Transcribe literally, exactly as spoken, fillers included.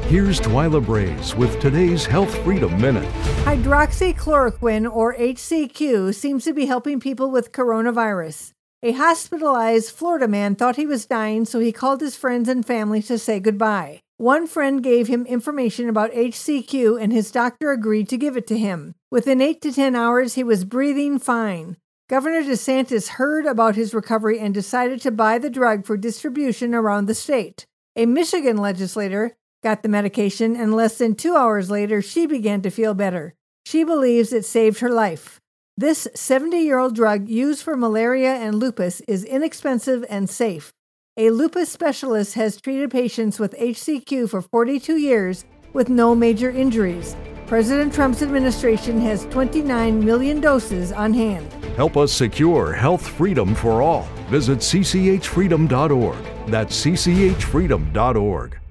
Here's Twyla Braze with today's Health Freedom Minute. Hydroxychloroquine, or H C Q, seems to be helping people with coronavirus. A hospitalized Florida man thought he was dying, so he called his friends and family to say goodbye. One friend gave him information about H C Q, and his doctor agreed to give it to him. Within eight to ten hours, he was breathing fine. Governor DeSantis heard about his recovery and decided to buy the drug for distribution around the state. A Michigan legislator got the medication, and less than two hours later, she began to feel better. She believes it saved her life. This seventy-year-old drug used for malaria and lupus is inexpensive and safe. A lupus specialist has treated patients with H C Q for forty-two years with no major injuries. President Trump's administration has twenty-nine million doses on hand. Help us secure health freedom for all. Visit c c h freedom dot org. That's c c h freedom dot org.